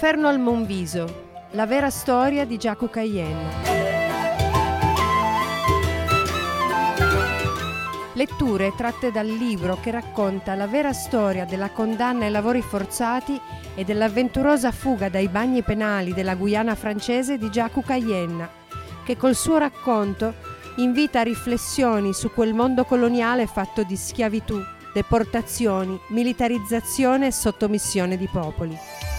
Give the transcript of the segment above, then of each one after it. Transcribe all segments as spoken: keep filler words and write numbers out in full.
Dall'inferno al Monviso, la vera storia di Giacu Cayenne. Letture tratte dal libro che racconta la vera storia della condanna ai lavori forzati e dell'avventurosa fuga dai bagni penali della Guyana francese di Giacu Cayenne, che col suo racconto invita a riflessioni su quel mondo coloniale fatto di schiavitù, deportazioni, militarizzazione e sottomissione di popoli.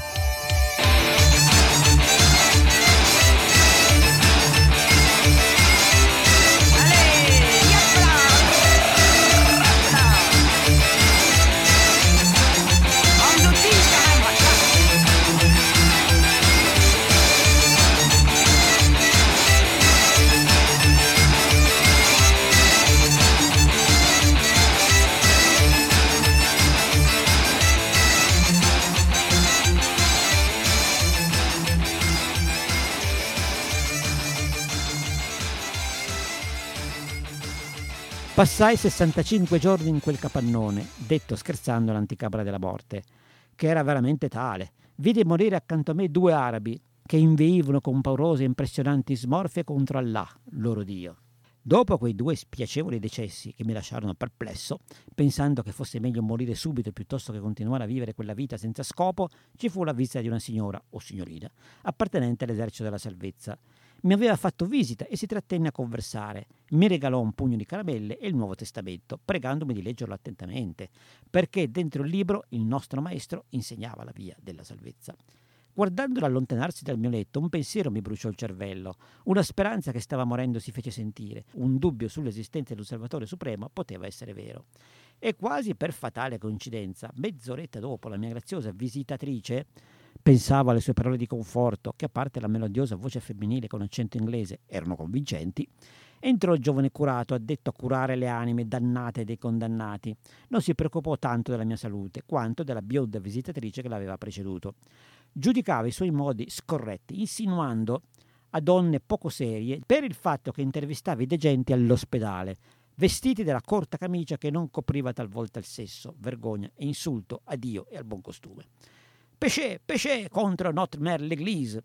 Passai sessantacinque giorni in quel capannone, detto scherzando l'anticamera della morte, che era veramente tale. Vidi morire accanto a me due arabi che inveivano con paurose e impressionanti smorfie contro Allah, loro Dio. Dopo quei due spiacevoli decessi che mi lasciarono perplesso, pensando che fosse meglio morire subito piuttosto che continuare a vivere quella vita senza scopo, ci fu la visita di una signora, o signorina, appartenente all'esercito della salvezza. Mi aveva fatto visita e si trattenne a conversare. Mi regalò un pugno di caramelle e il Nuovo Testamento, pregandomi di leggerlo attentamente, perché dentro il libro il nostro maestro insegnava la via della salvezza. Guardandolo allontanarsi dal mio letto, un pensiero mi bruciò il cervello. Una speranza che stava morendo si fece sentire. Un dubbio sull'esistenza del Salvatore Supremo poteva essere vero. E quasi per fatale coincidenza, mezz'oretta dopo la mia graziosa visitatrice, pensavo alle sue parole di conforto, che a parte la melodiosa voce femminile con accento inglese erano convincenti, entrò il giovane curato addetto a curare le anime dannate dei condannati. Non si preoccupò tanto della mia salute quanto della bionda visitatrice che l'aveva preceduto. Giudicava i suoi modi scorretti, insinuando a donne poco serie per il fatto che intervistava i degenti all'ospedale, vestiti della corta camicia che non copriva talvolta il sesso, vergogna e insulto a Dio e al buon costume. Péché, péché contre notre mère l'Église.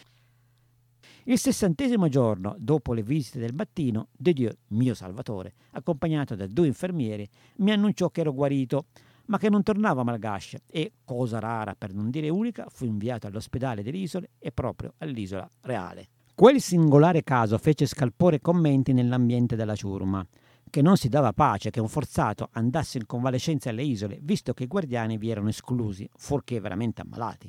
Il sessantesimo giorno, dopo le visite del mattino, De Dieu, mio salvatore, accompagnato da due infermieri, mi annunciò che ero guarito, ma che non tornavo a Malgascia e, cosa rara per non dire unica, fu inviato all'ospedale delle isole e proprio all'isola reale. Quel singolare caso fece scalpore commenti nell'ambiente della ciurma, che non si dava pace che un forzato andasse in convalescenza alle isole, visto che i guardiani vi erano esclusi, fuorché veramente ammalati.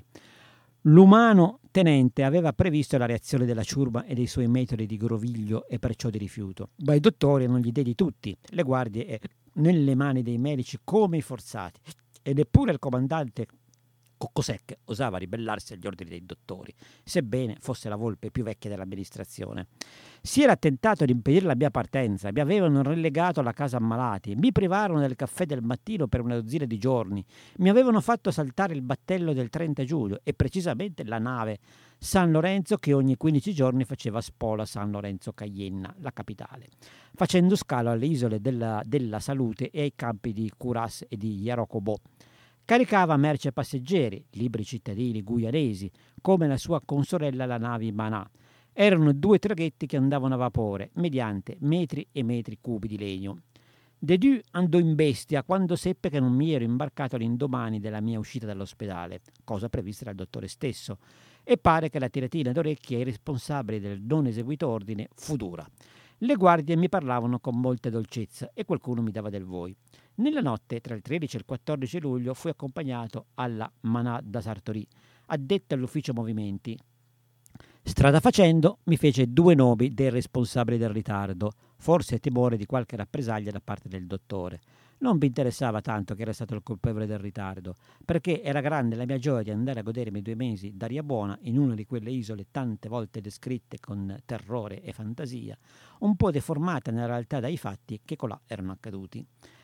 L'umano tenente aveva previsto la reazione della ciurma e dei suoi metodi di groviglio e perciò di rifiuto, ma i dottori non gli dedi tutti, le guardie e nelle mani dei medici come i forzati, e neppure il comandante Coccosec osava ribellarsi agli ordini dei dottori, sebbene fosse la volpe più vecchia dell'amministrazione. Si era tentato di impedire la mia partenza, mi avevano relegato alla casa ammalati, mi privarono del caffè del mattino per una dozzina di giorni, mi avevano fatto saltare il battello del trenta giugno e precisamente la nave San Lorenzo che ogni quindici giorni faceva spola San Lorenzo Cayenne, la capitale, facendo scalo alle isole della, della Salute e ai campi di Curas e di Yarocobo. Caricava merci e passeggeri, liberi cittadini guyanesi, come la sua consorella la nave Manà. Erano due traghetti che andavano a vapore, mediante metri e metri cubi di legno. De Dieu andò in bestia quando seppe che non mi ero imbarcato all'indomani della mia uscita dall'ospedale, cosa prevista dal dottore stesso, e pare che la tiratina d'orecchie ai responsabili del non eseguito ordine fu dura. Le guardie mi parlavano con molta dolcezza e qualcuno mi dava del voi. Nella notte, tra il tredici e il quattordici luglio, fui accompagnato alla Manà da Sartori, addetta all'ufficio movimenti. Strada facendo, mi fece due nomi dei responsabili del ritardo, forse timore di qualche rappresaglia da parte del dottore. Non mi interessava tanto che era stato il colpevole del ritardo, perché era grande la mia gioia di andare a godermi due mesi d'aria buona in una di quelle isole tante volte descritte con terrore e fantasia, un po' deformate nella realtà dai fatti che colà erano accaduti.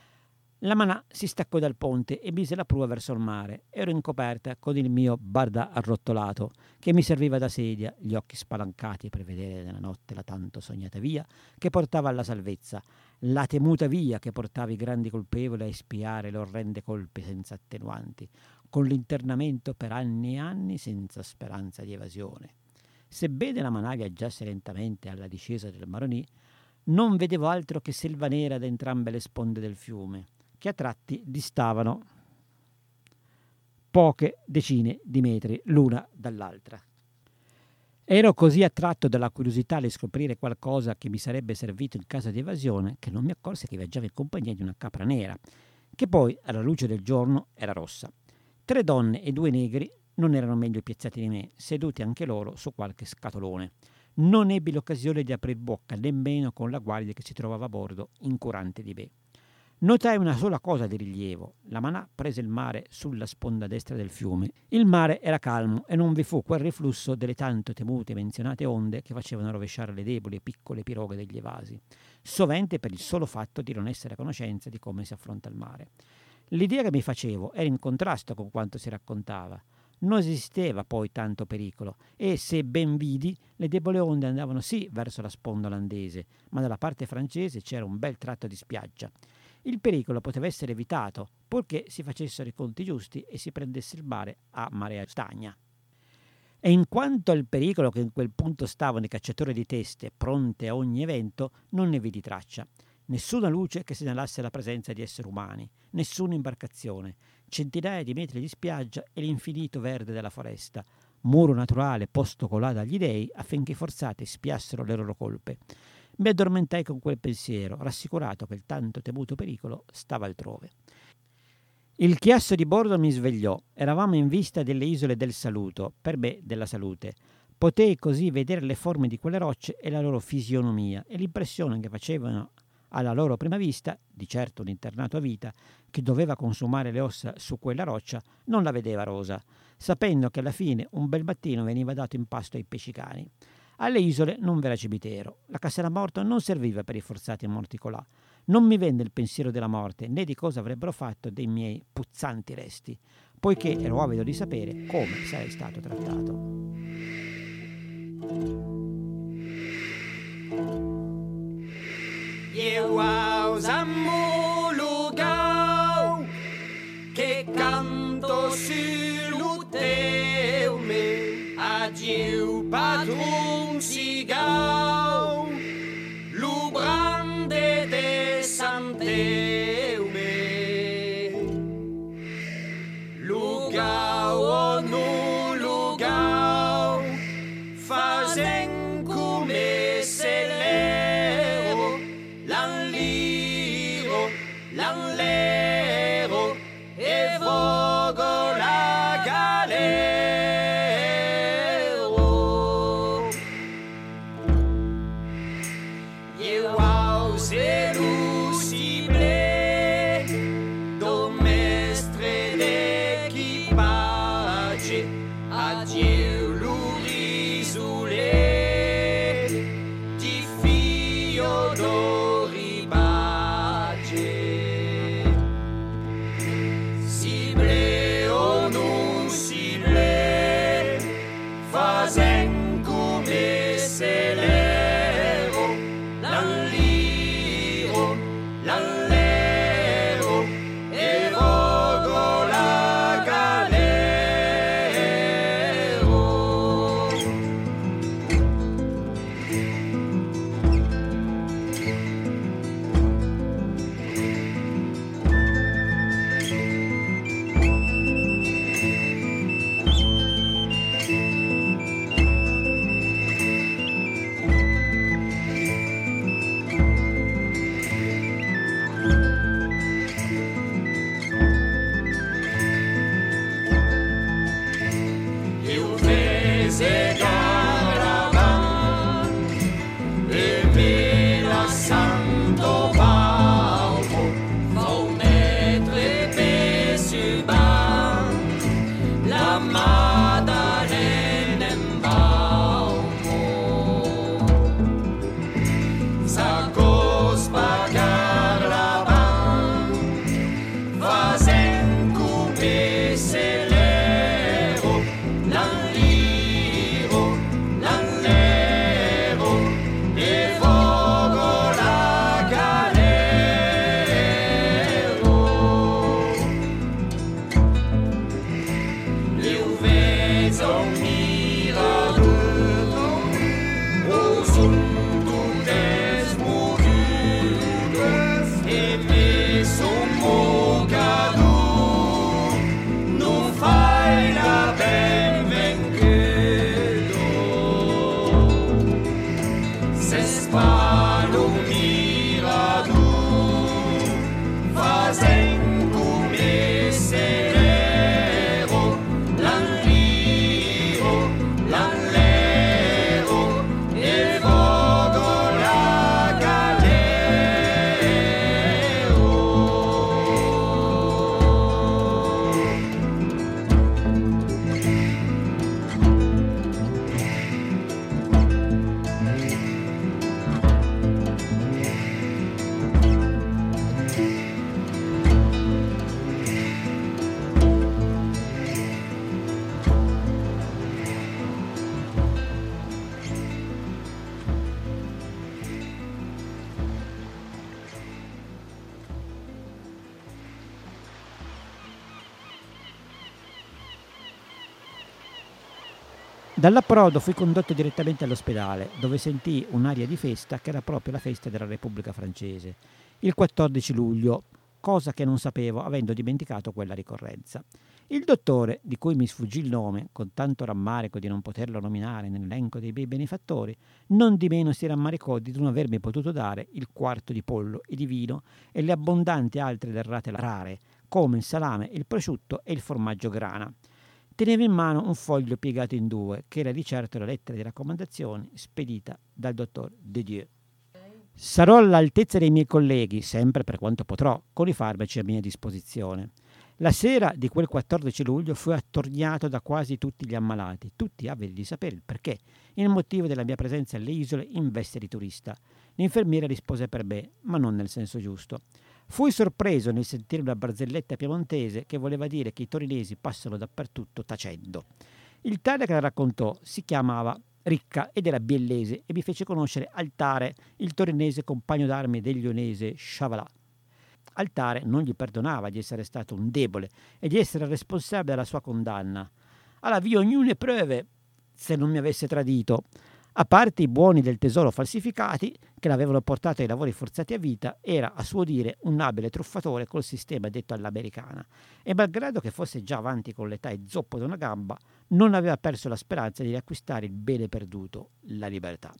La Manà si staccò dal ponte e mise la prua verso il mare. Ero in coperta con il mio barda arrotolato, che mi serviva da sedia, gli occhi spalancati per vedere nella notte la tanto sognata via che portava alla salvezza, la temuta via che portava i grandi colpevoli a espiare le orrende colpe senza attenuanti. con l'internamento per anni e anni senza speranza di evasione. Sebbene la manà viaggiasse lentamente alla discesa del Maroni, non vedevo altro che selva nera da entrambe le sponde del fiume, che a tratti distavano poche decine di metri l'una dall'altra. Ero così attratto dalla curiosità di scoprire qualcosa che mi sarebbe servito in caso di evasione che non mi accorsi che viaggiavo in compagnia di una capra nera, che poi, alla luce del giorno, era rossa. Tre donne e due negri non erano meglio piazzati di me, seduti anche loro su qualche scatolone. Non ebbi l'occasione di aprir bocca nemmeno con la guardia che si trovava a bordo, incurante di me. Notai una sola cosa di rilievo. La manà prese il mare sulla sponda destra del fiume. Il mare era calmo e non vi fu quel riflusso delle tanto temute e menzionate onde che facevano rovesciare le deboli e piccole piroghe degli evasi, sovente per il solo fatto di non essere a conoscenza di come si affronta il mare. L'idea che mi facevo era in contrasto con quanto si raccontava. Non esisteva poi tanto pericolo e, se ben vidi, le deboli onde andavano sì verso la sponda olandese, ma dalla parte francese c'era un bel tratto di spiaggia. Il pericolo poteva essere evitato, purché si facessero i conti giusti e si prendesse il mare a marea stagna. E in quanto al pericolo che in quel punto stavano i cacciatori di teste, pronte a ogni evento, non ne vidi traccia. Nessuna luce che segnalasse la presenza di esseri umani, nessuna imbarcazione, centinaia di metri di spiaggia e l'infinito verde della foresta, muro naturale posto colà dagli dei affinché i forzati spiassero le loro colpe. Mi addormentai con quel pensiero, rassicurato che il tanto temuto pericolo stava altrove. Il chiasso di bordo mi svegliò. Eravamo in vista delle isole del Saluto, per me della Salute. Potei così vedere le forme di quelle rocce e la loro fisionomia e l'impressione che facevano alla loro prima vista, di certo un internato a vita, che doveva consumare le ossa su quella roccia, non la vedeva rosa, sapendo che alla fine un bel mattino veniva dato in pasto ai pescicani. Alle isole non v'era cimitero. La caserma morta non serviva per i forzati morti colà. Non mi venne il pensiero della morte, né di cosa avrebbero fatto dei miei puzzanti resti, poiché ero avido di sapere come sarei stato trattato. Eu aos amolugau que canto sul teu me adieu padrón cigau lubrande de santeu me lugau o no lugau fazen come se lero l'anliro l'anlero e vogo la galero. Dall'approdo fui condotto direttamente all'ospedale, dove sentii un'aria di festa che era proprio la festa della Repubblica Francese, il quattordici luglio, cosa che non sapevo avendo dimenticato quella ricorrenza. Il dottore, di cui mi sfuggì il nome, con tanto rammarico di non poterlo nominare nell'elenco dei miei benefattori, non di meno si rammaricò di non avermi potuto dare il quarto di pollo e di vino e le abbondanti altre derrate rare, come il salame, il prosciutto e il formaggio grana. Teneva in mano un foglio piegato in due, che era di certo la lettera di raccomandazione spedita dal dottor De Dieu. Sarò all'altezza dei miei colleghi, sempre per quanto potrò, con i farmaci a mia disposizione. La sera di quel quattordici luglio fui attorniato da quasi tutti gli ammalati, tutti avidi di sapere il perché, il motivo della mia presenza alle isole in veste di turista. L'infermiera rispose per me, ma non nel senso giusto. Fui sorpreso nel sentire una barzelletta piemontese che voleva dire che i torinesi passano dappertutto tacendo. Il tale che la raccontò si chiamava Ricca ed era biellese e mi fece conoscere Altare, il torinese compagno d'armi del lionese Chavalà. Altare non gli perdonava di essere stato un debole e di essere responsabile della sua condanna. Alla via ognune prove se non mi avesse tradito. A parte i buoni del tesoro falsificati che l'avevano portato ai lavori forzati a vita, era a suo dire un abile truffatore col sistema detto all'americana e malgrado che fosse già avanti con l'età e zoppo da una gamba, non aveva perso la speranza di riacquistare il bene perduto, la libertà.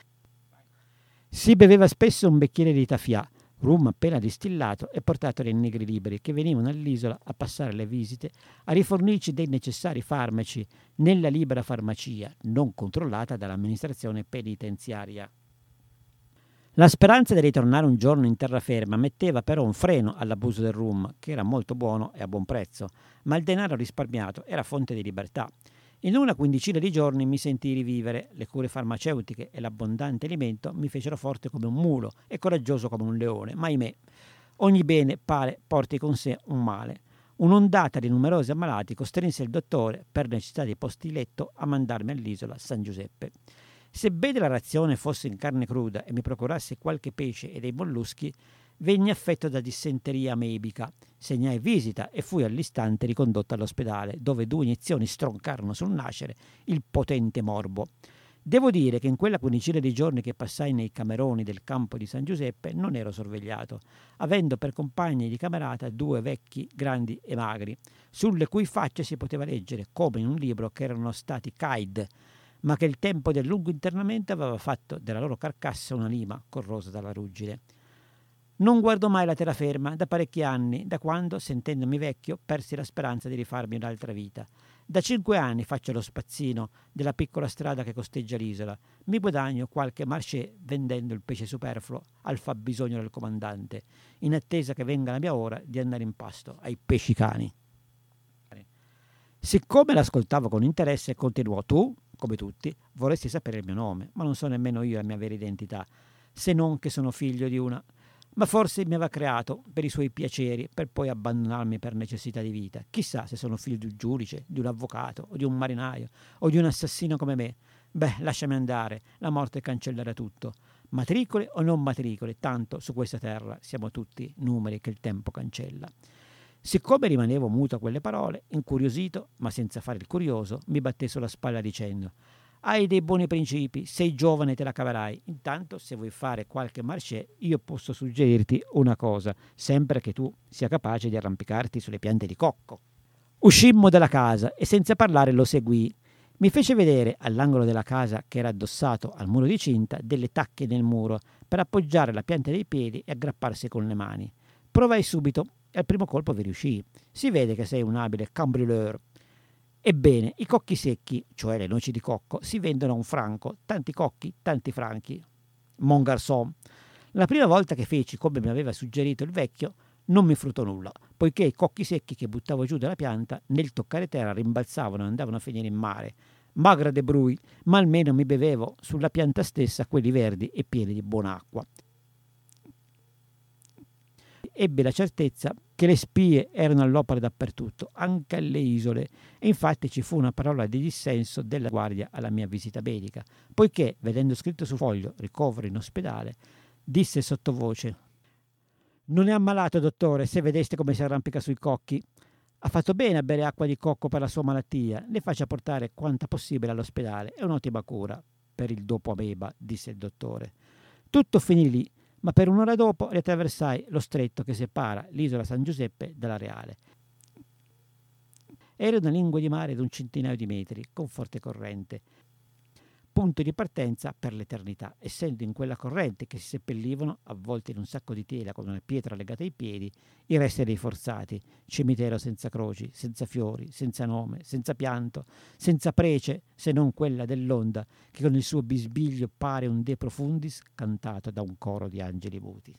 Si beveva spesso un bicchiere di tafià, rum appena distillato e portato dai negri liberi che venivano all'isola a passare le visite, a rifornirci dei necessari farmaci nella libera farmacia, non controllata dall'amministrazione penitenziaria. La speranza di ritornare un giorno in terraferma metteva però un freno all'abuso del rum, che era molto buono e a buon prezzo, ma il denaro risparmiato era fonte di libertà. In una quindicina di giorni mi sentii rivivere, le cure farmaceutiche e l'abbondante alimento mi fecero forte come un mulo e coraggioso come un leone, ma ahimè, ogni bene pare porti con sé un male. Un'ondata di numerosi ammalati costrinse il dottore, per necessità di posti letto, a mandarmi all'isola San Giuseppe. Sebbene la razione fosse in carne cruda e mi procurasse qualche pesce e dei molluschi, venni affetto da dissenteria amebica, segnai visita e fui all'istante ricondotto all'ospedale, dove due iniezioni stroncarono sul nascere il potente morbo. Devo dire che in quella quindicina di giorni che passai nei cameroni del campo di San Giuseppe non ero sorvegliato, avendo per compagni di camerata due vecchi grandi e magri, sulle cui facce si poteva leggere, come in un libro, che erano stati caid, ma che il tempo del lungo internamento aveva fatto della loro carcassa una lima corrosa dalla ruggine. Non guardo mai la terraferma da parecchi anni, da quando, sentendomi vecchio, persi la speranza di rifarmi un'altra vita. Da cinque anni faccio lo spazzino della piccola strada che costeggia l'isola. Mi guadagno qualche marché vendendo il pesce superfluo al fabbisogno del comandante, in attesa che venga la mia ora di andare in pasto ai pesci cani. Siccome l'ascoltavo con interesse, continuò: tu, come tutti, vorresti sapere il mio nome, ma non so nemmeno io la mia vera identità, se non che sono figlio di una... Ma forse mi aveva creato per i suoi piaceri, per poi abbandonarmi per necessità di vita. Chissà se sono figlio di un giudice, di un avvocato, o di un marinaio, o di un assassino come me. Beh, lasciami andare, la morte cancellerà tutto. Matricole o non matricole, tanto su questa terra siamo tutti numeri che il tempo cancella. Siccome rimanevo muto a quelle parole, incuriosito, ma senza fare il curioso, mi batté sulla spalla dicendo: hai dei buoni principi, sei giovane e te la caverai. Intanto, se vuoi fare qualche marché, io posso suggerirti una cosa, sempre che tu sia capace di arrampicarti sulle piante di cocco. Uscimmo dalla casa e senza parlare lo seguii. Mi fece vedere, all'angolo della casa che era addossato al muro di cinta, delle tacche nel muro per appoggiare la pianta dei piedi e aggrapparsi con le mani. Provai subito e al primo colpo vi riuscii. Si vede che sei un abile cambrioleur. Ebbene, i cocchi secchi, cioè le noci di cocco, si vendono a un franco. Tanti cocchi, tanti franchi. Mon garçon. La prima volta che feci come mi aveva suggerito il vecchio, non mi fruttò nulla, poiché i cocchi secchi che buttavo giù dalla pianta, nel toccare terra, rimbalzavano e andavano a finire in mare. Magra de brui, ma almeno mi bevevo sulla pianta stessa quelli verdi e pieni di buon'acqua. Ebbe la certezza che le spie erano all'opera dappertutto, anche alle isole, e infatti ci fu una parola di dissenso della guardia alla mia visita medica, poiché, vedendo scritto sul foglio ricovero in ospedale, disse sottovoce: «Non è ammalato, dottore, se vedeste come si arrampica sui cocchi. Ha fatto bene a bere acqua di cocco per la sua malattia. Ne faccia portare quanta possibile all'ospedale. È un'ottima cura per il dopo ameba», disse il dottore. Tutto finì lì, ma per un'ora dopo riattraversai lo stretto che separa l'isola San Giuseppe dalla Reale. Era una lingua di mare di un centinaio di metri, con forte corrente. Punto di partenza per l'eternità, essendo in quella corrente che si seppellivano, avvolti in un sacco di tela con una pietra legata ai piedi, i resti dei forzati, cimitero senza croci, senza fiori, senza nome, senza pianto, senza prece, se non quella dell'onda, che con il suo bisbiglio pare un De Profundis cantato da un coro di angeli muti.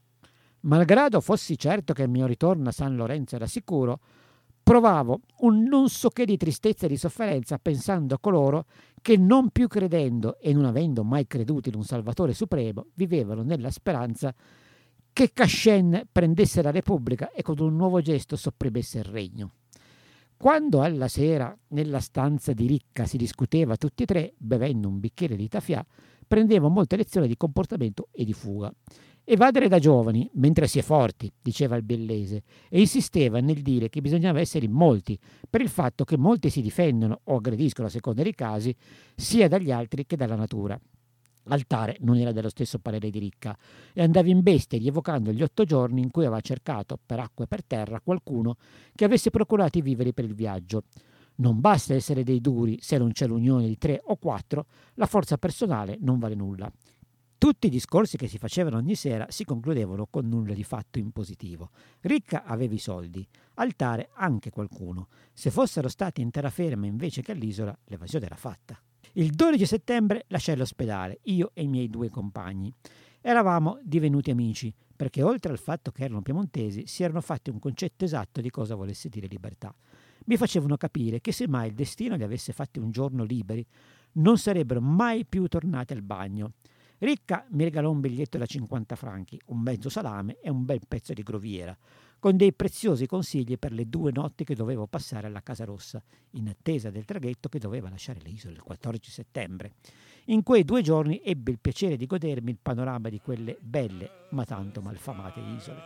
Malgrado fossi certo che il mio ritorno a San Lorenzo era sicuro, provavo un non so che di tristezza e di sofferenza pensando a coloro che, non più credendo e non avendo mai creduto in un Salvatore Supremo, vivevano nella speranza che Cascien prendesse la Repubblica e con un nuovo gesto sopprimesse il regno. Quando alla sera nella stanza di Ricca si discuteva tutti e tre, bevendo un bicchiere di taffià, prendevo molte lezioni di comportamento e di fuga. Evadere da giovani, mentre si è forti, diceva il Bellese, e insisteva nel dire che bisognava essere in molti, per il fatto che molti si difendono o aggrediscono a seconda dei casi, sia dagli altri che dalla natura. Altare non era dello stesso parere di Ricca e andava in bestia rievocando gli otto giorni in cui aveva cercato, per acqua e per terra, qualcuno che avesse procurato i viveri per il viaggio. Non basta essere dei duri, se non c'è l'unione di tre o quattro, la forza personale non vale nulla. Tutti i discorsi che si facevano ogni sera si concludevano con nulla di fatto in positivo. Ricca aveva i soldi, Altare anche qualcuno. Se fossero stati in terraferma invece che all'isola, l'evasione era fatta. Il dodici settembre lasciai l'ospedale, io e i miei due compagni. Eravamo divenuti amici, perché oltre al fatto che erano piemontesi, si erano fatti un concetto esatto di cosa volesse dire libertà. Mi facevano capire che se mai il destino li avesse fatti un giorno liberi, non sarebbero mai più tornati al bagno. Ricca mi regalò un biglietto da cinquanta franchi, un mezzo salame e un bel pezzo di groviera, con dei preziosi consigli per le due notti che dovevo passare alla Casa Rossa, in attesa del traghetto che doveva lasciare l'isola il quattordici settembre. In quei due giorni ebbi il piacere di godermi il panorama di quelle belle ma tanto malfamate isole.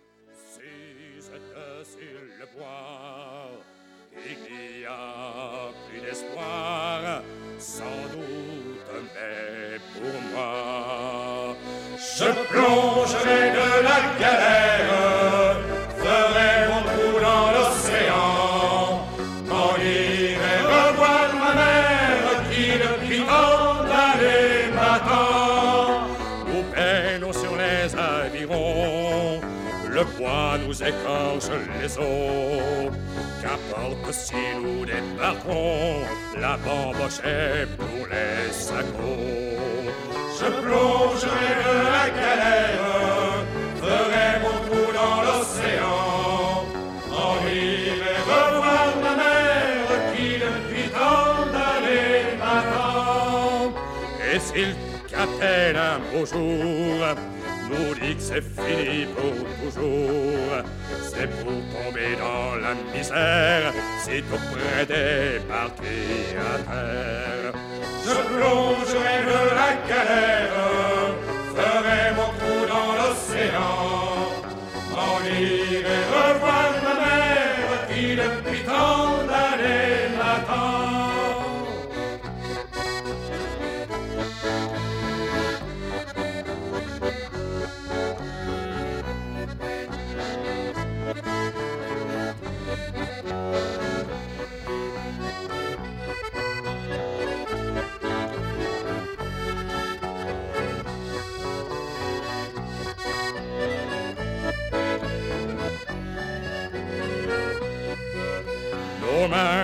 Il y a plus d'espoir, sans doute, mais pour moi, je plongerai de la galère, ferai mon trou dans l'océan, m'en irai revoir ma mère qui depuis tant d'années m'attend. Nous peinons sur les avirons, le bois nous écorche les os. Qu'importe si nous débarquons, la bamboche est pour les sacos. Je plongerai de la galère, ferai mon trou dans l'océan, m'en irai revoir ma mère qui depuis tant d'années m'attend. Et si le capitaine un beau jour nous dit que c'est fini pour toujours, c'est pour tomber dans la misère, c'est tout près des partis à terre. Je plongerai de la galère, ferai mon trou dans l'océan, m'en irai revoir ma mère qui depuis tant d'années m'attend.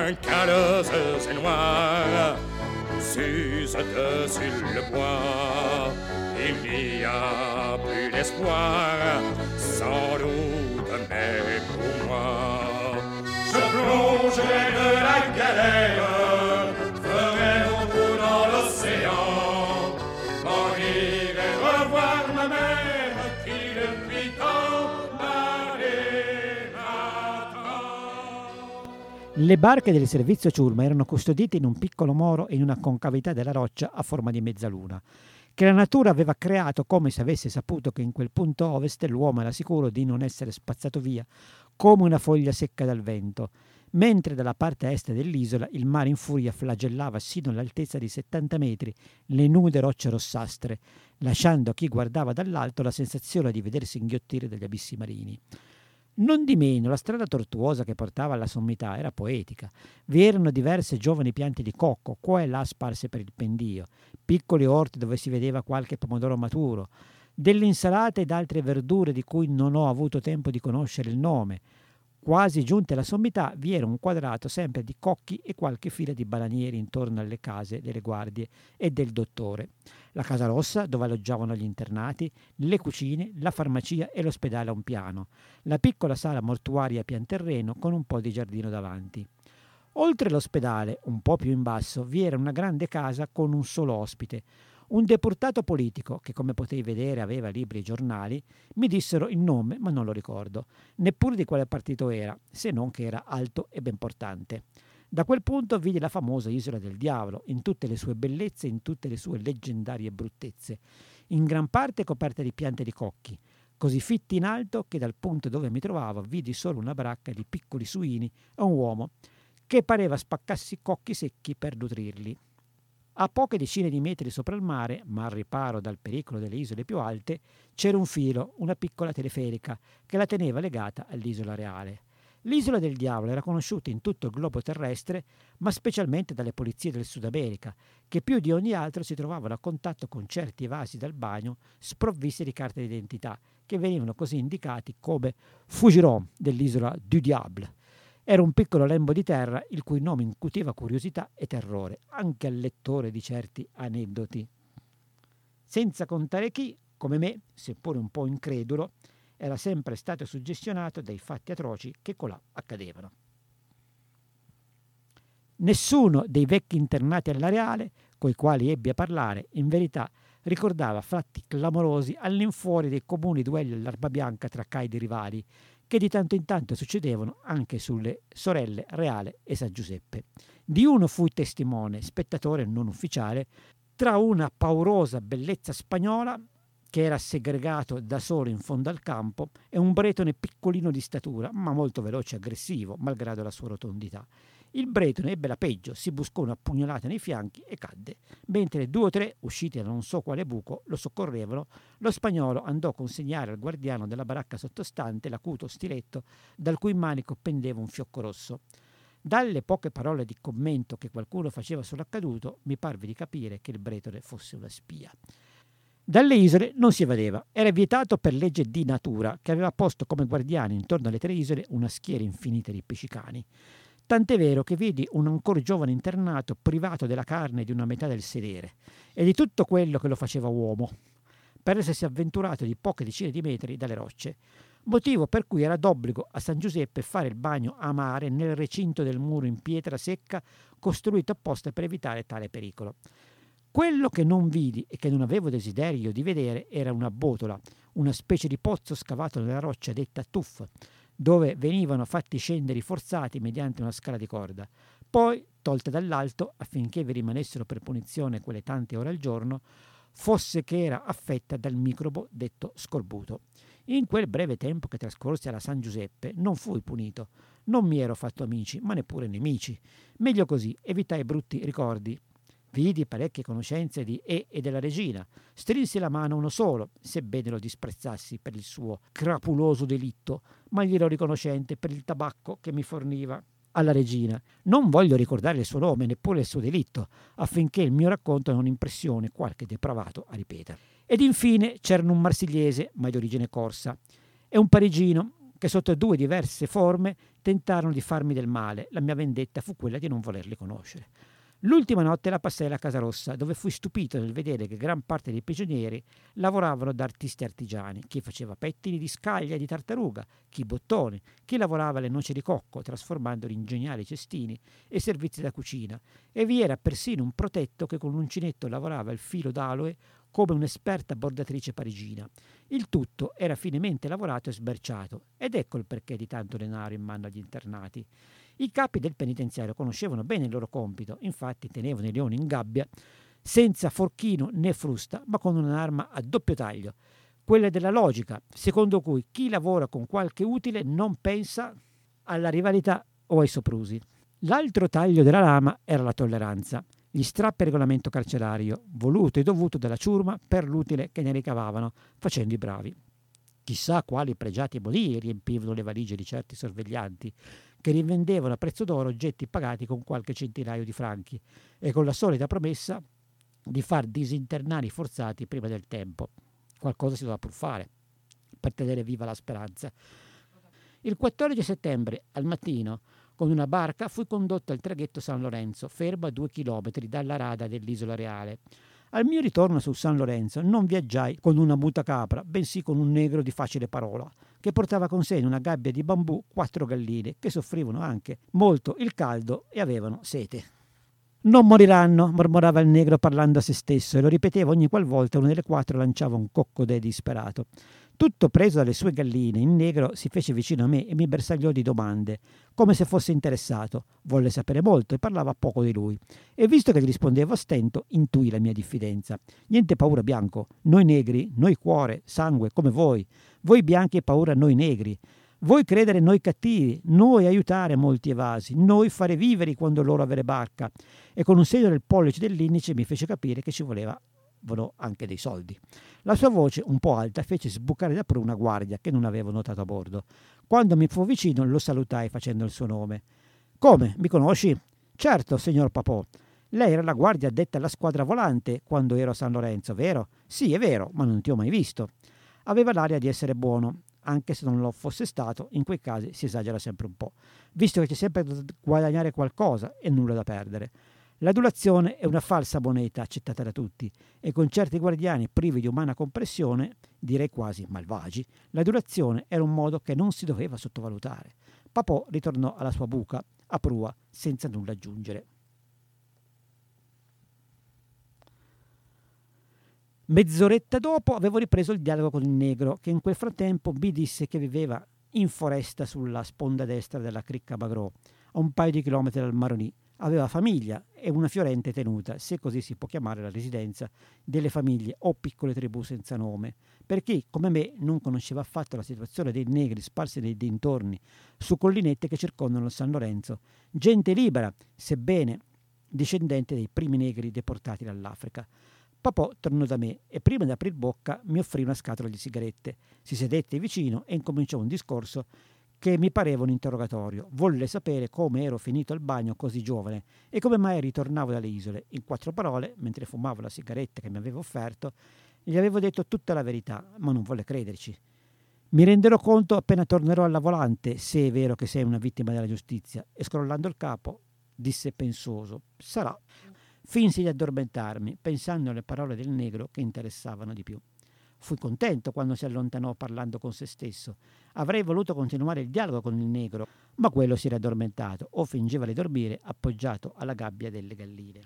mains calleuses et noires s'usent dessus le bois. Il n'y a plus d'espoir, sans doute, mais pour moi. Je plongerai de la galère, ferai mon trou dans l'océan, m'en irai revoir ma mère qui depuis tant m'avait m'attend. Le barche del servizio ciurma erano custodite in un piccolo moro in una concavità della roccia a forma di mezzaluna, che la natura aveva creato come se avesse saputo che in quel punto ovest l'uomo era sicuro di non essere spazzato via come una foglia secca dal vento, mentre dalla parte est dell'isola il mare in furia flagellava sino all'altezza di settanta metri le nude rocce rossastre, lasciando a chi guardava dall'alto la sensazione di vedersi inghiottire dagli abissi marini. Non di meno, la strada tortuosa che portava alla sommità era poetica. Vi erano diverse giovani piante di cocco, qua e là sparse per il pendio, piccoli orti dove si vedeva qualche pomodoro maturo, delle insalate ed altre verdure di cui non ho avuto tempo di conoscere il nome. Quasi giunti alla sommità vi era un quadrato sempre di cocchi e qualche fila di bananieri intorno alle case delle guardie e del dottore. La casa rossa dove alloggiavano gli internati, le cucine, la farmacia e l'ospedale a un piano, la piccola sala mortuaria a pian terreno con un po' di giardino davanti. Oltre l'ospedale, un po' più in basso, vi era una grande casa con un solo ospite, un deputato politico che, come potei vedere, aveva libri e giornali. Mi dissero il nome, ma non lo ricordo, neppure di quale partito era, se non che era alto e ben portante. Da quel punto vidi la famosa Isola del Diavolo, in tutte le sue bellezze e in tutte le sue leggendarie bruttezze, in gran parte coperta di piante di cocchi, così fitti in alto che dal punto dove mi trovavo vidi solo una baracca di piccoli suini e un uomo che pareva spaccarsi cocchi secchi per nutrirli. A poche decine di metri sopra il mare, ma al riparo dal pericolo delle isole più alte, c'era un filo, una piccola teleferica, che la teneva legata all'isola reale. L'isola del Diavolo era conosciuta in tutto il globo terrestre, ma specialmente dalle polizie del Sud America, che più di ogni altro si trovavano a contatto con certi evasi dal bagno sprovvisti di carte d'identità, che venivano così indicati come Fougeron dell'isola du Diable. Era un piccolo lembo di terra il cui nome incutiva curiosità e terrore anche al lettore di certi aneddoti. Senza contare chi, come me, seppure un po' incredulo, era sempre stato suggestionato dai fatti atroci che colà accadevano. Nessuno dei vecchi internati alla Reale, coi quali ebbi a parlare, in verità ricordava fatti clamorosi all'infuori dei comuni duelli all'arma bianca tra caidi rivali, che di tanto in tanto succedevano anche sulle sorelle Reale e San Giuseppe. Di uno fui testimone, spettatore non ufficiale, tra una paurosa bellezza spagnola che era segregato da solo in fondo al campo e un bretone piccolino di statura, ma molto veloce e aggressivo, malgrado la sua rotondità. Il bretone ebbe la peggio, si buscò una pugnalata nei fianchi e cadde, mentre due o tre, usciti da non so quale buco, lo soccorrevano. Lo spagnolo andò a consegnare al guardiano della baracca sottostante l'acuto stiletto dal cui manico pendeva un fiocco rosso. Dalle poche parole di commento che qualcuno faceva sull'accaduto, mi parve di capire che il bretone fosse una spia. Dalle isole non si evadeva, era vietato per legge di natura, che aveva posto come guardiani intorno alle tre isole una schiera infinita di pescicani. Tant'è vero che vidi un ancor giovane internato privato della carne di una metà del sedere e di tutto quello che lo faceva uomo, per essersi avventurato di poche decine di metri dalle rocce, motivo per cui era d'obbligo a San Giuseppe fare il bagno a mare nel recinto del muro in pietra secca costruito apposta per evitare tale pericolo. Quello che non vidi e che non avevo desiderio di vedere era una botola, una specie di pozzo scavato nella roccia detta tuff, dove venivano fatti scendere i forzati mediante una scala di corda, poi tolta dall'alto affinché vi rimanessero per punizione quelle tante ore al giorno, fosse che era affetta dal microbo detto scorbuto. In quel breve tempo che trascorse alla San Giuseppe non fui punito, non mi ero fatto amici, ma neppure nemici. Meglio così, evitai brutti ricordi. Vidi parecchie conoscenze di E e della regina, strinsi la mano uno solo, sebbene lo disprezzassi per il suo crapuloso delitto, ma gli ero riconoscente per il tabacco che mi forniva. Alla regina non voglio ricordare il suo nome, neppure il suo delitto, affinché il mio racconto non impressioni qualche depravato a ripetere. Ed infine c'erano un marsigliese, ma di origine corsa, e un parigino, che sotto due diverse forme tentarono di farmi del male. La mia vendetta fu quella di non volerli conoscere. L'ultima notte la passai alla Casa Rossa, dove fui stupito nel vedere che gran parte dei prigionieri lavoravano da artisti artigiani, chi faceva pettini di scaglia e di tartaruga, chi bottoni, chi lavorava le noci di cocco, trasformandoli in geniali cestini e servizi da cucina, e vi era persino un protetto che con l'uncinetto lavorava il filo d'aloe come un'esperta bordatrice parigina. Il tutto era finemente lavorato e sberciato, ed ecco il perché di tanto denaro in mano agli internati. I capi del penitenziario conoscevano bene il loro compito, infatti tenevano i leoni in gabbia senza forchino né frusta, ma con un'arma a doppio taglio, quella della logica, secondo cui chi lavora con qualche utile non pensa alla rivalità o ai soprusi. L'altro taglio della lama era la tolleranza, gli strappi a regolamento carcerario, voluto e dovuto dalla ciurma per l'utile che ne ricavavano facendo i bravi. Chissà quali pregiati molini riempivano le valigie di certi sorveglianti, che rivendevano a prezzo d'oro oggetti pagati con qualche centinaio di franchi e con la solita promessa di far disinternare i forzati prima del tempo. Qualcosa si doveva pur fare per tenere viva la speranza. Il quattordici settembre, al mattino, con una barca fui condotto al traghetto San Lorenzo, fermo a due chilometri dalla rada dell'Isola Reale. Al mio ritorno su San Lorenzo non viaggiai con una muta capra, bensì con un negro di facile parola, che portava con sé in una gabbia di bambù quattro galline che soffrivano anche molto il caldo e avevano sete. «Non moriranno», mormorava il negro parlando a se stesso, e lo ripeteva ogni qualvolta una delle quattro lanciava un coccodè disperato. Tutto preso dalle sue galline, il negro si fece vicino a me e mi bersagliò di domande, come se fosse interessato. Volle sapere molto e parlava poco di lui. E visto che gli rispondevo a stento, intuì la mia diffidenza. «Niente paura, bianco. Noi negri, noi cuore, sangue, come voi. Voi bianchi e paura, noi negri. Voi credere noi cattivi, noi aiutare molti evasi, noi fare viveri quando loro avere barca». E con un segno del pollice dell'indice mi fece capire che ci voleva anche dei soldi. La sua voce, un po' alta, fece sbucare da prima una guardia che non avevo notato a bordo. Quando mi fu vicino lo salutai facendo il suo nome. «Come? Mi conosci?» «Certo, signor Papò. Lei era la guardia addetta alla squadra volante quando ero a San Lorenzo, vero?» «Sì, è vero, ma non ti ho mai visto». Aveva l'aria di essere buono, anche se non lo fosse stato. In quei casi si esagera sempre un po', visto che c'è sempre da guadagnare qualcosa e nulla da perdere. L'adulazione è una falsa moneta accettata da tutti, e con certi guardiani privi di umana compressione, direi quasi malvagi, l'adulazione era un modo che non si doveva sottovalutare. Papò ritornò alla sua buca a prua senza nulla aggiungere. Mezz'oretta dopo avevo ripreso il dialogo con il negro, che in quel frattempo mi disse che viveva in foresta sulla sponda destra della cricca Bagrò, a un paio di chilometri dal Maroni. Aveva famiglia e una fiorente tenuta, se così si può chiamare la residenza delle famiglie o piccole tribù senza nome, per chi, come me, non conosceva affatto la situazione dei negri sparsi nei dintorni, su collinette che circondano San Lorenzo, gente libera, sebbene discendente dei primi negri deportati dall'Africa. Papò tornò da me e prima di aprir bocca mi offrì una scatola di sigarette. Si sedette vicino e incominciò un discorso che mi pareva un interrogatorio. Volle sapere come ero finito al bagno così giovane e come mai ritornavo dalle isole. In quattro parole, mentre fumavo la sigaretta che mi aveva offerto, gli avevo detto tutta la verità, ma non volle crederci. «Mi renderò conto appena tornerò alla volante, se è vero che sei una vittima della giustizia», e scrollando il capo disse pensoso: «Sarà». Finsi di addormentarmi, pensando alle parole del negro che interessavano di più. Fui contento quando si allontanò parlando con se stesso. Avrei voluto continuare il dialogo con il negro, ma quello si era addormentato o fingeva di dormire appoggiato alla gabbia delle galline.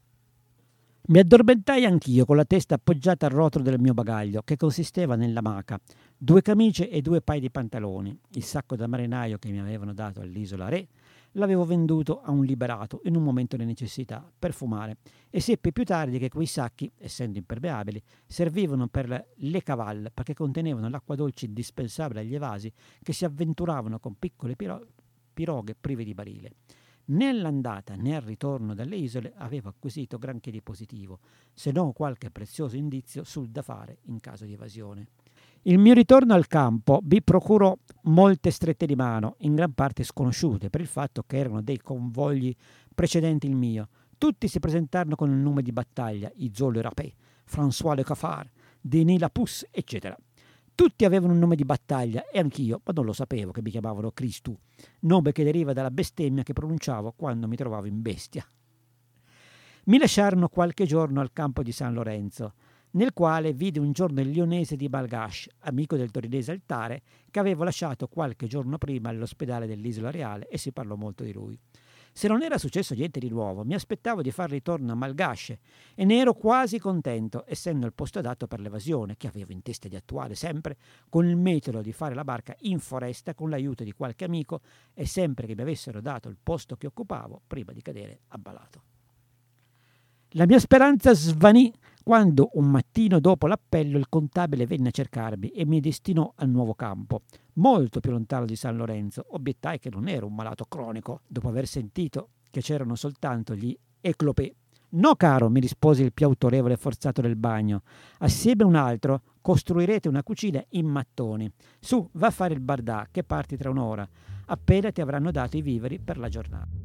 Mi addormentai anch'io con la testa appoggiata al rotolo del mio bagaglio, che consisteva nella maca, due camicie e due paia di pantaloni. Il sacco da marinaio che mi avevano dato all'Isola Re l'avevo venduto a un liberato in un momento di necessità per fumare, e seppi più tardi che quei sacchi, essendo impermeabili, servivano per le cavalle, perché contenevano l'acqua dolce indispensabile agli evasi che si avventuravano con piccole piro- piroghe prive di barile. Né all'andata né al ritorno dalle isole avevo acquisito granché di positivo, se non qualche prezioso indizio sul da fare in caso di evasione. Il mio ritorno al campo vi procurò molte strette di mano, in gran parte sconosciute, per il fatto che erano dei convogli precedenti il mio. Tutti si presentarono con il nome di battaglia: Izzo le Rapé, François le Cafard, Denis Lapousse, eccetera. Tutti avevano un nome di battaglia e anch'io, ma non lo sapevo che mi chiamavano Cristu, nome che deriva dalla bestemmia che pronunciavo quando mi trovavo in bestia. Mi lasciarono qualche giorno al campo di San Lorenzo, nel quale vidi un giorno il lionese di Balgash, amico del torinese Altare, che avevo lasciato qualche giorno prima all'ospedale dell'Isola Reale, e si parlò molto di lui. Se non era successo niente di nuovo, mi aspettavo di far ritorno a Malgash e ne ero quasi contento, essendo il posto adatto per l'evasione, che avevo in testa di attuare sempre, con il metodo di fare la barca in foresta con l'aiuto di qualche amico e sempre che mi avessero dato il posto che occupavo prima di cadere abbalato. La mia speranza svanì quando un mattino dopo l'appello il contabile venne a cercarmi e mi destinò al nuovo campo, molto più lontano di San Lorenzo. Obiettai che non ero un malato cronico, dopo aver sentito che c'erano soltanto gli eclopé. No, caro, mi rispose il più autorevole forzato del bagno, assieme a un altro costruirete una cucina in mattoni. Su, va a fare il bardà, che parti tra un'ora, appena ti avranno dato i viveri per la giornata.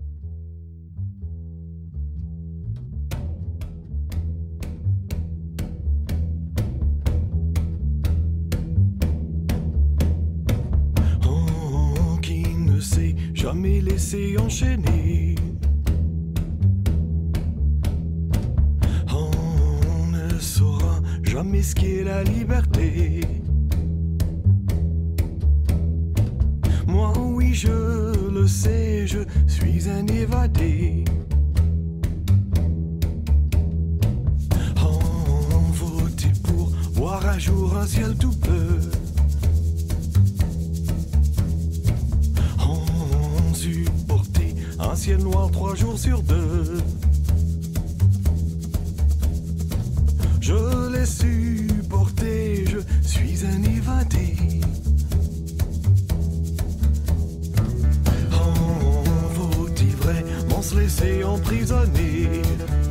S'est jamais laissé enchaîner. On ne saura jamais ce qu'est la liberté. Moi, oui, je le sais, je suis un évadé. On votait pour voir un jour un ciel tout bleu. Supporter un ciel noir trois jours sur deux. Je l'ai supporté, je suis un évadé. Oh, faut-il vraiment se laisser emprisonner?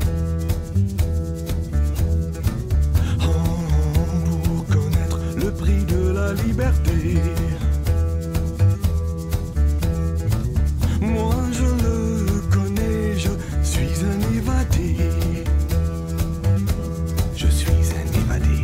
Oh, pour connaître le prix de la liberté. Moi je le connais, je suis un évadé. Je suis un évadé.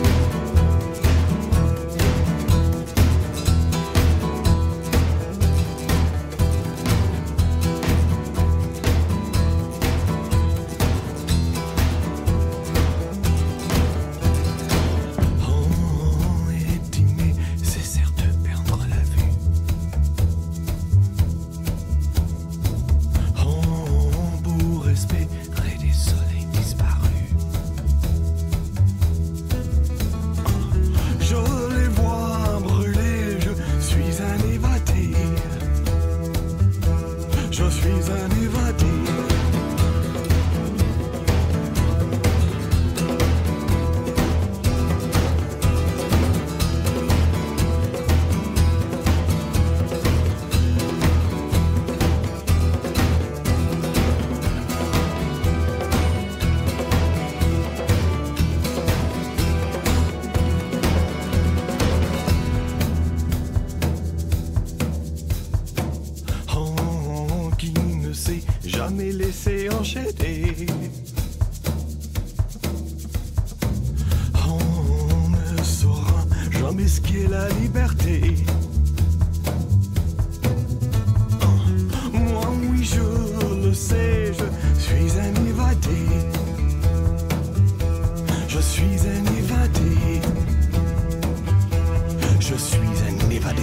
Oh, étimé, c'est certes perdre la vue. Espérer des soleils disparus. Je les vois brûler, je suis un évadé. Je suis un évadé. Jamais laissé enchaîner. On ne saura jamais ce qu'est la liberté. Oh, moi oui je le sais, je suis un évadé. Je suis un évadé. Je suis un évadé.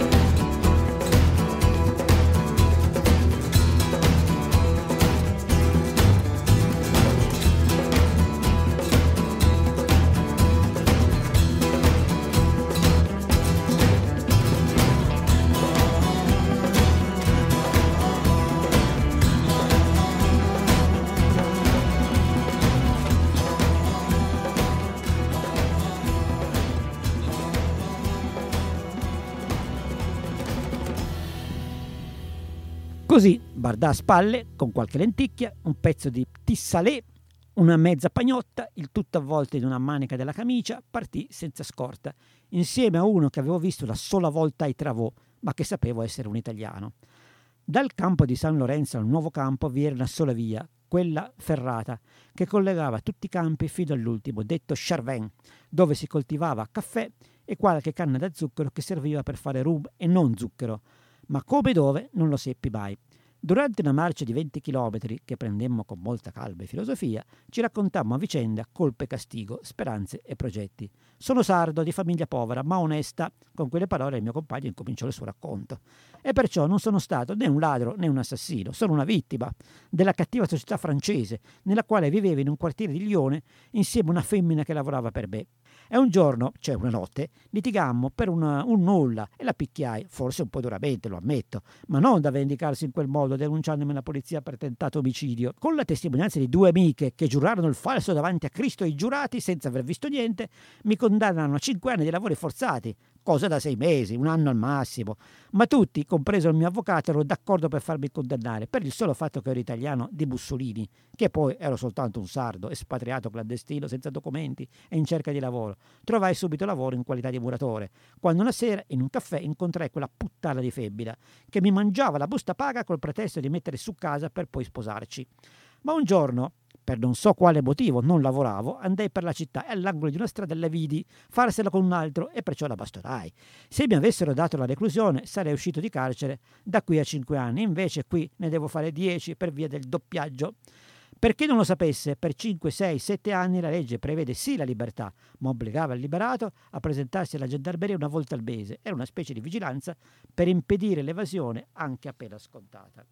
Così, bardà a spalle, con qualche lenticchia, un pezzo di tissalé, una mezza pagnotta, il tutto avvolto in una manica della camicia, partì senza scorta, insieme a uno che avevo visto la sola volta ai Travò, ma che sapevo essere un italiano. Dal campo di San Lorenzo al nuovo campo vi era una sola via, quella ferrata, che collegava tutti i campi fino all'ultimo, detto Charvin, dove si coltivava caffè e qualche canna da zucchero che serviva per fare rum e non zucchero, ma come e dove non lo seppi mai. Durante una marcia di venti chilometri, che prendemmo con molta calma e filosofia, ci raccontammo a vicenda colpe e castigo, speranze e progetti. Sono sardo, di famiglia povera, ma onesta. Con quelle parole il mio compagno incominciò il suo racconto. E perciò non sono stato né un ladro né un assassino, sono una vittima della cattiva società francese, nella quale vivevo in un quartiere di Lione insieme a una femmina che lavorava per me. E un giorno, cioè una notte, litigammo per una, un nulla e la picchiai, forse un po' duramente, lo ammetto, ma non da vendicarsi in quel modo, denunciandomi alla polizia per tentato omicidio. Con la testimonianza di due amiche che giurarono il falso davanti a Cristo e i giurati, senza aver visto niente, mi condannano a cinque anni di lavori forzati, cosa da sei mesi, un anno al massimo. Ma tutti, compreso il mio avvocato, erano d'accordo per farmi condannare, per il solo fatto che ero italiano di Mussolini, che poi ero soltanto un sardo, espatriato clandestino, senza documenti e in cerca di lavoro. Trovai subito lavoro in qualità di muratore, quando una sera in un caffè incontrai quella puttana di femmina che mi mangiava la busta paga col pretesto di mettere su casa per poi sposarci. Ma un giorno, per non so quale motivo, non lavoravo, andai per la città e all'angolo di una strada la vidi farsela con un altro e perciò la bastonai. Se mi avessero dato la reclusione sarei uscito di carcere da qui a cinque anni, invece qui ne devo fare dieci per via del doppiaggio. Per chi non lo sapesse, per cinque, sei, sette anni la legge prevede sì la libertà, ma obbligava il liberato a presentarsi alla gendarmeria una volta al mese. Era una specie di vigilanza per impedire l'evasione anche a pena scontata.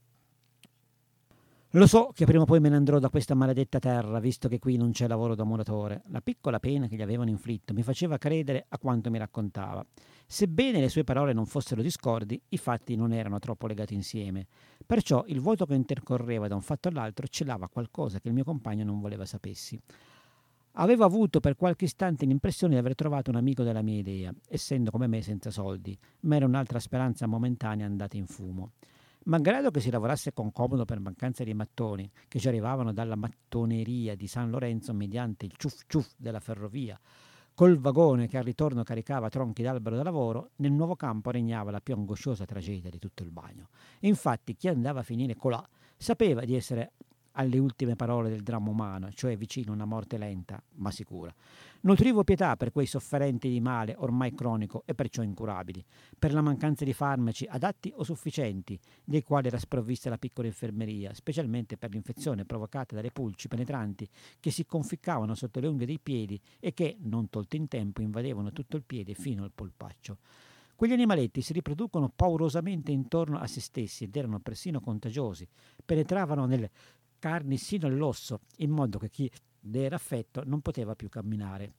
Lo so che prima o poi me ne andrò da questa maledetta terra, visto che qui non c'è lavoro da muratore. La piccola pena che gli avevano inflitto mi faceva credere a quanto mi raccontava. Sebbene le sue parole non fossero discordi, i fatti non erano troppo legati insieme. Perciò il vuoto che intercorreva da un fatto all'altro celava qualcosa che il mio compagno non voleva sapessi. Avevo avuto per qualche istante l'impressione di aver trovato un amico della mia idea, essendo come me senza soldi, ma era un'altra speranza momentanea andata in fumo. Malgrado che si lavorasse con comodo per mancanza di mattoni, che ci arrivavano dalla mattoneria di San Lorenzo mediante il ciuff ciuff della ferrovia, col vagone che al ritorno caricava tronchi d'albero da lavoro, nel nuovo campo regnava la più angosciosa tragedia di tutto il bagno. Infatti chi andava a finire colà sapeva di essere alle ultime parole del dramma umano, cioè vicino a una morte lenta ma sicura. Nutrivo pietà per quei sofferenti di male ormai cronico e perciò incurabili, per la mancanza di farmaci adatti o sufficienti, dei quali era sprovvista la piccola infermeria, specialmente per l'infezione provocata dalle pulci penetranti che si conficcavano sotto le unghie dei piedi e che, non tolto in tempo, invadevano tutto il piede fino al polpaccio. Quegli animaletti si riproducono paurosamente intorno a se stessi ed erano persino contagiosi, penetravano nelle carni sino all'osso, in modo che chi ne era affetto non poteva più camminare.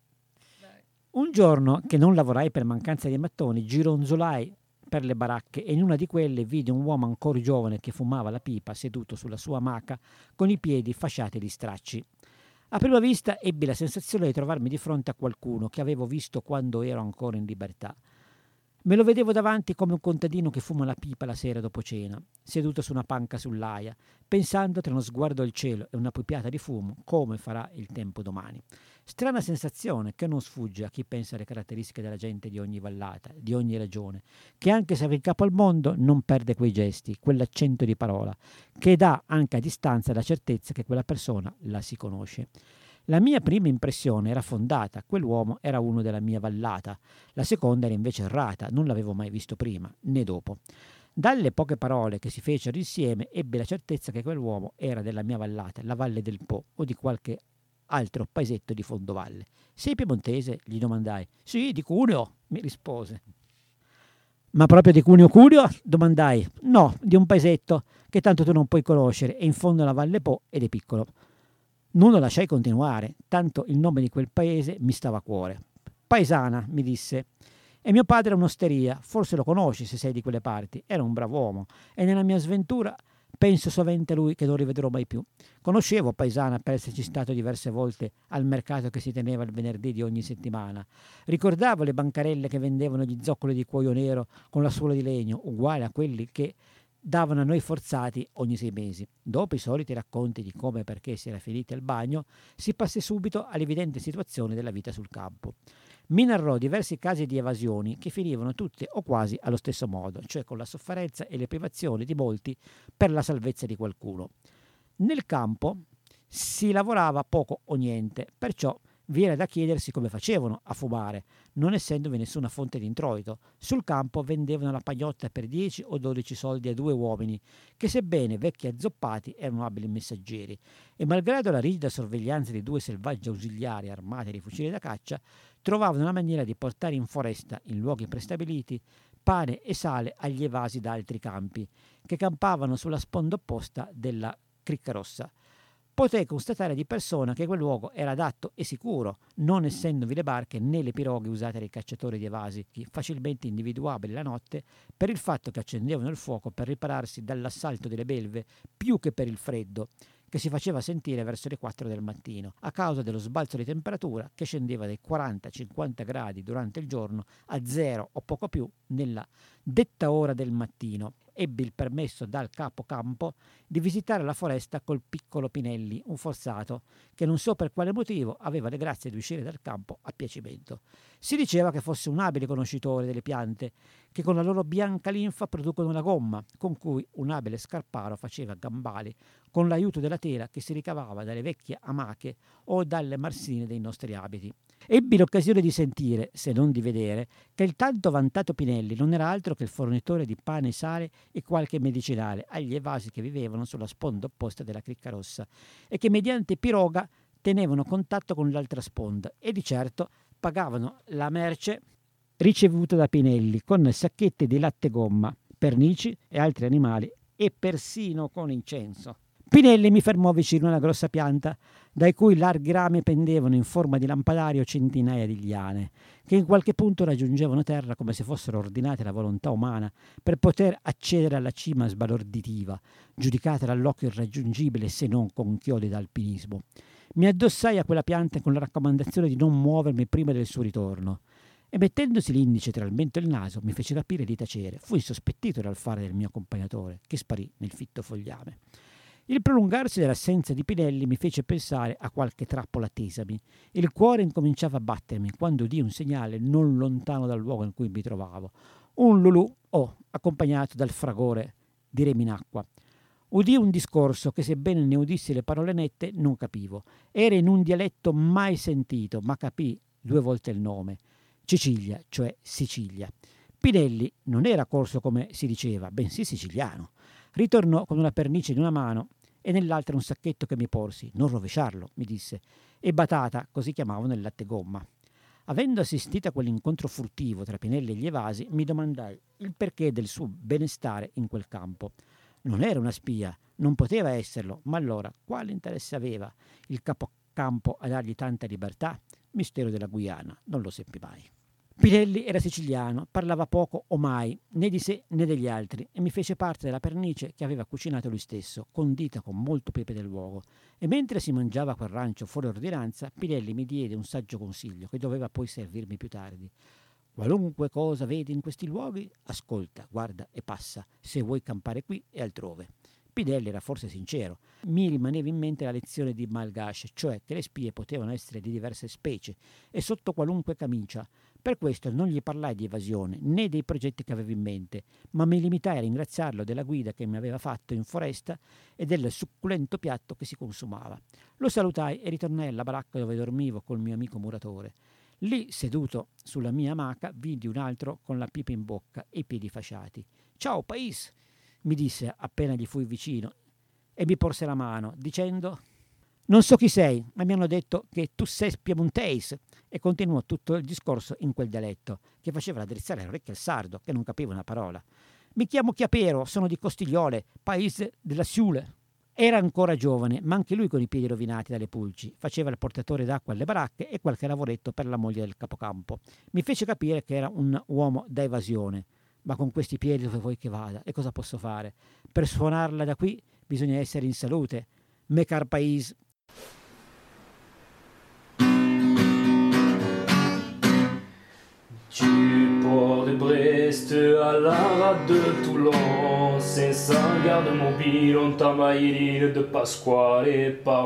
Un giorno, che non lavorai per mancanza di mattoni, gironzolai per le baracche e in una di quelle vidi un uomo ancora giovane che fumava la pipa seduto sulla sua amaca con i piedi fasciati di stracci. A prima vista ebbi la sensazione di trovarmi di fronte a qualcuno che avevo visto quando ero ancora in libertà. Me lo vedevo davanti come un contadino che fuma la pipa la sera dopo cena, seduto su una panca sull'aia, pensando tra uno sguardo al cielo e una pupiata di fumo come farà il tempo domani. Strana sensazione che non sfugge a chi pensa alle caratteristiche della gente di ogni vallata, di ogni regione, che anche se va in capo al mondo non perde quei gesti, quell'accento di parola, che dà anche a distanza la certezza che quella persona la si conosce. La mia prima impressione era fondata, quell'uomo era uno della mia vallata. La seconda era invece errata, non l'avevo mai visto prima, né dopo. Dalle poche parole che si fecero insieme ebbi la certezza che quell'uomo era della mia vallata, la Valle del Po o di qualche altro paesetto di fondovalle. «Sei piemontese?» gli domandai. «Sì, di Cuneo», mi rispose. «Ma proprio di Cuneo Cuneo?» domandai. «No, di un paesetto che tanto tu non puoi conoscere, è in fondo alla Valle Po ed è piccolo». Non lo lasciai continuare, tanto il nome di quel paese mi stava a cuore. «Paesana», mi disse, «e mio padre è un'osteria, forse lo conosci se sei di quelle parti, era un bravo uomo, e nella mia sventura penso sovente a lui che non rivedrò mai più. Conoscevo Paesana per esserci stato diverse volte al mercato che si teneva il venerdì di ogni settimana. Ricordavo le bancarelle che vendevano gli zoccoli di cuoio nero con la suola di legno, uguali a quelli che davano a noi forzati ogni sei mesi. Dopo i soliti racconti di come e perché si era finiti al bagno, si passò subito all'evidente situazione della vita sul campo. Mi narrò diversi casi di evasioni che finivano tutte o quasi allo stesso modo, cioè con la sofferenza e le privazioni di molti per la salvezza di qualcuno. Nel campo si lavorava poco o niente, perciò Viene da chiedersi come facevano a fumare, non essendovi nessuna fonte di introito. Sul campo vendevano la pagnotta per dieci o dodici soldi a due uomini, che sebbene vecchi azzoppati erano abili messaggeri, e malgrado la rigida sorveglianza di due selvaggi ausiliari armati di fucili da caccia, trovavano una maniera di portare in foresta, in luoghi prestabiliti, pane e sale agli evasi da altri campi, che campavano sulla sponda opposta della Cricca Rossa. Potei constatare di persona che quel luogo era adatto e sicuro, non essendovi le barche né le piroghe usate dai cacciatori di evasi, facilmente individuabili la notte per il fatto che accendevano il fuoco per ripararsi dall'assalto delle belve più che per il freddo, che si faceva sentire verso le quattro del mattino, a causa dello sbalzo di temperatura che scendeva dai quaranta cinquanta gradi durante il giorno a zero o poco più nella detta ora del mattino. Ebbi il permesso dal capo campo di visitare la foresta col piccolo Pinelli, un forzato, che non so per quale motivo aveva le grazie di uscire dal campo a piacimento. Si diceva che fosse un abile conoscitore delle piante, che con la loro bianca linfa producono la gomma, con cui un abile scarparo faceva gambali, con l'aiuto della tela che si ricavava dalle vecchie amache o dalle marsine dei nostri abiti. Ebbi l'occasione di sentire, se non di vedere, che il tanto vantato Pinelli non era altro che il fornitore di pane e sale e qualche medicinale agli evasi che vivevano sulla sponda opposta della Cricca Rossa e che mediante piroga tenevano contatto con l'altra sponda e di certo pagavano la merce ricevuta da Pinelli con sacchetti di latte gomma, pernici e altri animali e persino con incenso. Pinelli mi fermò vicino a una grossa pianta, dai cui larghi rami pendevano in forma di lampadario centinaia di liane, che in qualche punto raggiungevano terra come se fossero ordinate alla volontà umana per poter accedere alla cima sbalorditiva, giudicata dall'occhio irraggiungibile se non con chiodi d'alpinismo. Mi addossai a quella pianta con la raccomandazione di non muovermi prima del suo ritorno, e mettendosi l'indice tra il mento e il naso mi fece capire di tacere. Fui insospettito dal fare del mio accompagnatore, che sparì nel fitto fogliame. Il prolungarsi dell'assenza di Pinelli mi fece pensare a qualche trappola tesami. Il cuore incominciava a battermi quando udii un segnale non lontano dal luogo in cui mi trovavo. Un lulù, oh, accompagnato dal fragore di remi in acqua. Udii un discorso che, sebbene ne udissi le parole nette, non capivo. Era in un dialetto mai sentito, ma capii due volte il nome. Cecilia, cioè Sicilia. Pinelli non era corso come si diceva, bensì siciliano. Ritornò con una pernice in una mano e nell'altra un sacchetto che mi porsi. Non rovesciarlo, mi disse, e batata, così chiamavano il latte gomma. Avendo assistito a quell'incontro furtivo tra Pinelli e gli evasi, mi domandai il perché del suo benestare in quel campo. Non era una spia, non poteva esserlo, ma allora quale interesse aveva il capocampo a dargli tanta libertà? Mistero della Guyana, non lo seppi mai. Pinelli era siciliano, parlava poco o mai, né di sé né degli altri, e mi fece parte della pernice che aveva cucinato lui stesso, condita con molto pepe del luogo. E mentre si mangiava quel rancio fuori ordinanza, Pinelli mi diede un saggio consiglio che doveva poi servirmi più tardi. Qualunque cosa vedi in questi luoghi, ascolta, guarda e passa, se vuoi campare qui e altrove. Pinelli era forse sincero. Mi rimaneva in mente la lezione di Malgache, cioè che le spie potevano essere di diverse specie e sotto qualunque camicia. Per questo non gli parlai di evasione né dei progetti che avevo in mente, ma mi limitai a ringraziarlo della guida che mi aveva fatto in foresta e del succulento piatto che si consumava. Lo salutai e ritornai alla baracca dove dormivo col mio amico muratore. Lì, seduto sulla mia amaca, vidi un altro con la pipa in bocca e i piedi fasciati. «Ciao, Pais!» mi disse appena gli fui vicino e mi porse la mano, dicendo «Non so chi sei, ma mi hanno detto che tu sei piemontese», e continuò tutto il discorso in quel dialetto, che faceva raddrizzare le orecchie al sardo, che non capiva una parola. «Mi chiamo Chiapero, sono di Costigliole, paese della Siule». Era ancora giovane, ma anche lui con i piedi rovinati dalle pulci. Faceva il portatore d'acqua alle baracche e qualche lavoretto per la moglie del capocampo. Mi fece capire che era un uomo da evasione. Ma con questi piedi dove vuoi che vada? E cosa posso fare? Per suonarla da qui bisogna essere in salute. Me car país. Du port de Brest à la rade de Toulon, cinq cents gardes mobiles ont envahi l'île de Pasquale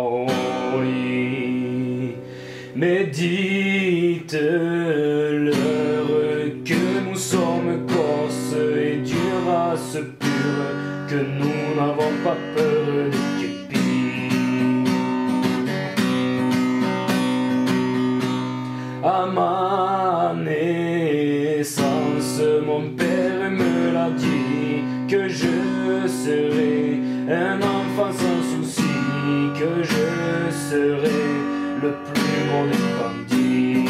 Paoli. Mais dites-leur que nous sommes corses et d'une race pure, que nous n'avons pas peur des képis. À ma naissance, mon père me l'a dit, que je serai un enfant sans souci, que je serai le plus beau des bandits.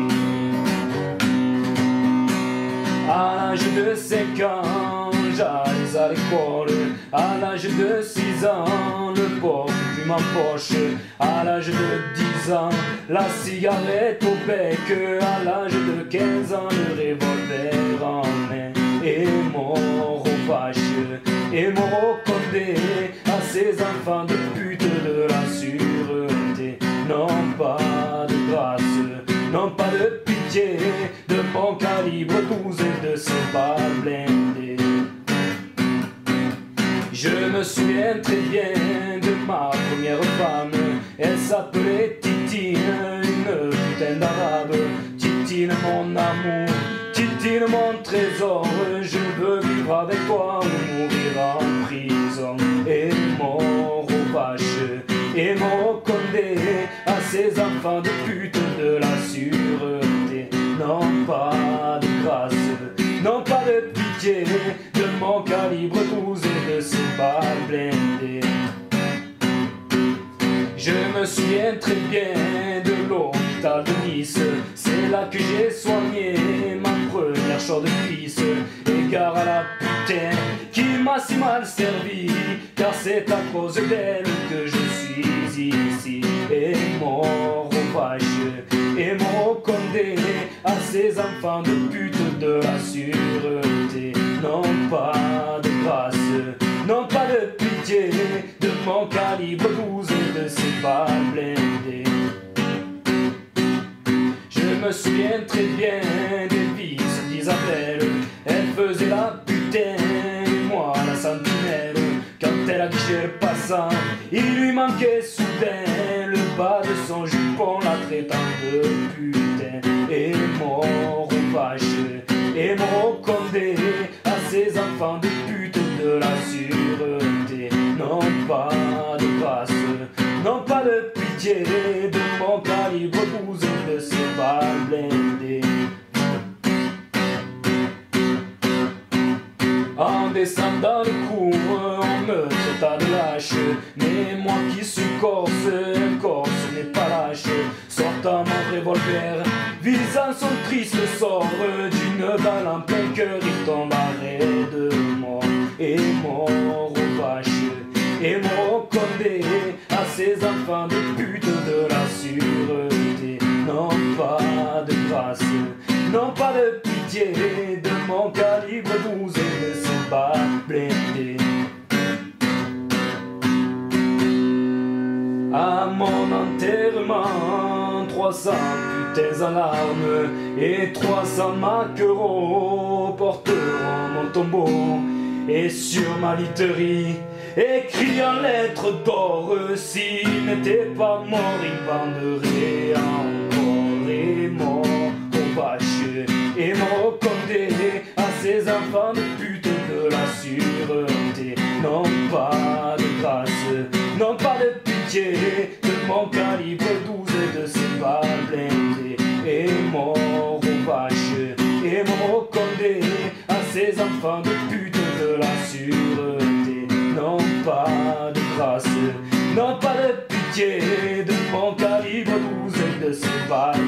À l'âge de cinq ans, j'allais à l'école. À l'âge de six ans, le porc puis ma poche. À l'âge de dix ans, la cigarette au bec. À l'âge de quinze ans, le revolver en main. Et mon vache, et mon condé à ces enfants de pute de la sûreté. Non pas de grâce, non pas de pitié, de mon calibre douze et de ses balles blindées. Je me souviens très bien de ma première femme. Elle s'appelait Titine, une putain d'arabe. Titine mon amour, Titine mon trésor. Je veux vivre avec toi ou mourir en prison. Et mon vache, et mon condé à ces enfants de pute de la sûreté. Non pas de grâce, non pas de pitié, de mon calibre douze et de ses balles blindées. Je me souviens très bien de l'hôpital de Nice. C'est là que j'ai soigné ma première chore de cuisse. Égare à la putain qui m'a si mal servi, car c'est à cause d'elle que je suis ici. Et mon vache, et mon condé à ces enfants de pute de la sûreté. Non pas de grâce, non pas de pitié, de mon calibre douze et de ses balles blindées. Je me souviens très bien des vices d'Isabelle. Elle faisait la putain et moi la sentinelle. Quand elle a guiché le passant, il lui manquait soudain le bas de son jupon, la traitant de putain. Et mon vache, et mon condé à ces enfants de pute de la sûreté. Non pas de grâce, non pas de pitié, de mon calibre douze et de ses balles blindées. En descendant le cours, on me traita de lâche, mais moi qui suis corse, un corse n'est pas lâche. Sortant mon revolver, visant son triste sort, d'une balle en plein cœur, il tombe arrêt de mort. Et mon vache, et mon condé à ces enfants de pute de la sûreté. Non pas de grâce, non pas de pitié, de mon calibre douze et de ses balles blindées. À mon enterrement, trois cents putains en larmes et trois cents maquereaux porteront mon tombeau. Et sur ma literie, écrit en lettres d'or, s'il n'était pas mort, il banderait encore. Et mon vache, et mon condé à ces enfants de pute de la sûreté. Non pas de grâce, non pas de pitié, de mon calibre douze et de ses balles blindées. Et mon vache, et mon condé à ces enfants de pute de la sûreté. Non pas de grâce, non pas de pitié, de mon calibre douze et de ses balles